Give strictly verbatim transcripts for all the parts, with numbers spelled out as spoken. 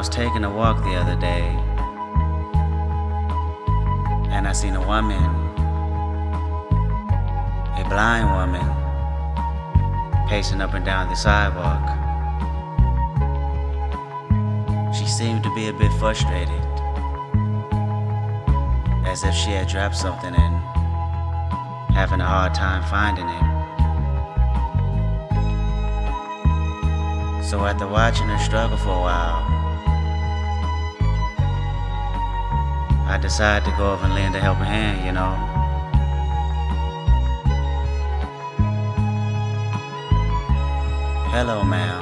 was taking a walk the other day, and I seen a woman, a blind woman, pacing up and down the sidewalk. She seemed to be a bit frustrated, as if she had dropped something and having a hard time finding it. So after watching her struggle for a while, I decided to go over and lend a helping hand, you know. Hello, ma'am.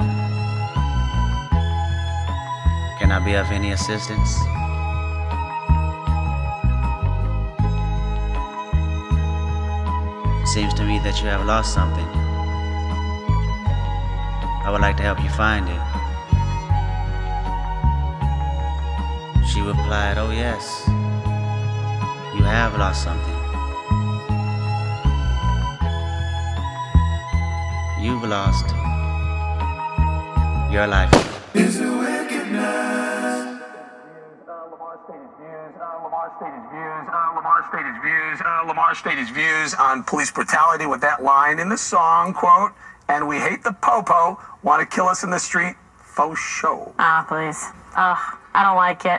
Can I be of any assistance? Seems to me that you have lost something. I would like to help you find it. She replied, oh yes, you have lost something. You've lost your life. Is it wickedness? Lamar stated views, uh, Lamar stated views, uh, Lamar stated views, uh, Lamar stated views on police brutality with that line in the song, quote, and we hate the popo, want to kill us in the street, faux show. Ah, please. Ugh, I don't like it.